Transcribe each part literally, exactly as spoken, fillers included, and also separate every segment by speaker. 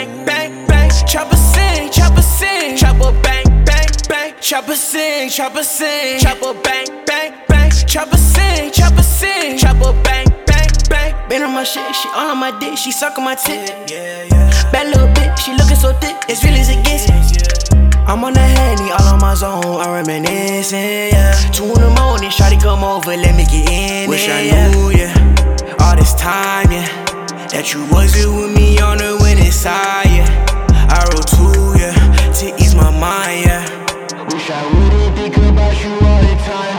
Speaker 1: bang, bang, bang. Chopper sing, chopper sing. Chopper bang, bang, bang. Chopper sing, chopper sing. Chopper bang, bang, bang. Chopper sing, chopper sing. Chopper bang, bang, bang. Been on my shit, she all on my dick, she suckin' my tit. Yeah, yeah. Bad little bitch, she lookin' so thick, as real as it gets. I'm on the Henny, all on my zone, I'm reminiscing, yeah. Two in the morning, shawty come over, let me get in. Wish it, I knew, yeah. All this time, yeah. That you wasn't with me on the winning side, yeah. I wrote two, yeah, to ease my mind, yeah. Wish I wouldn't think about you all the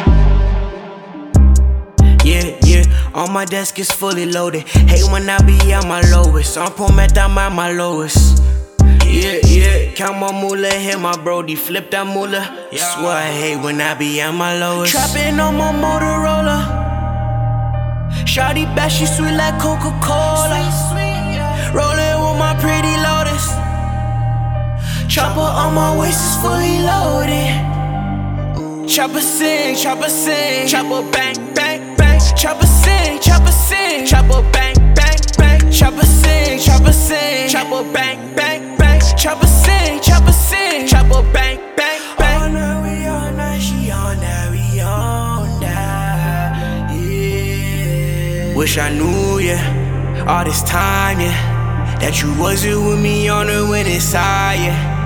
Speaker 1: time. Yeah, yeah, on my desk is fully loaded. Hate when I be at my lowest. I'm pro met, I'm at my lowest. Yeah, yeah, count my moolah, hit my brody, flip that moolah. Swear I hate when I be at my lowest. Trapping on my Motorola. Shawty bad, she sweet like Coca-Cola. Rollin' with my pretty Lotus. Chopper on my waist is fully loaded. Chopper sing, chopper sing. Chopper bang, bang, bang. Chopper sing, chopper sing. Chopper bang, bang, bang. Chopper sing, chopper sing. Chopper bang, bang, bang. Chopper sing, chopper sing. Chopper bang, bang, bang. Oh, now we on that, she on that, we on that. Yeah. Wish I knew, yeah, all this time, yeah, that you wasn't with me on the winning side, yeah.